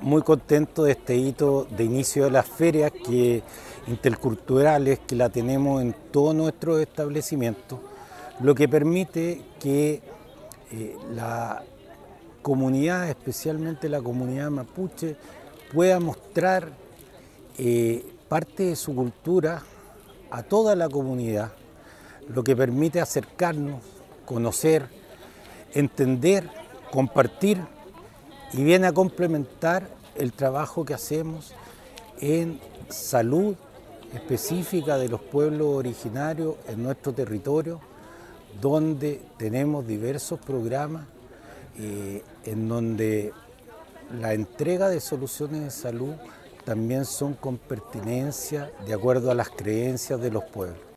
muy contento de este hito de inicio de las ferias interculturales que la tenemos en todos nuestros establecimientos, lo que permite que la comunidad, especialmente la comunidad mapuche, pueda mostrar parte de su cultura a toda la comunidad, lo que permite acercarnos, conocer, entender, compartir y viene a complementar el trabajo que hacemos en salud específica de los pueblos originarios en nuestro territorio, donde tenemos diversos programas en donde la entrega de soluciones de salud también son con pertinencia de acuerdo a las creencias de los pueblos.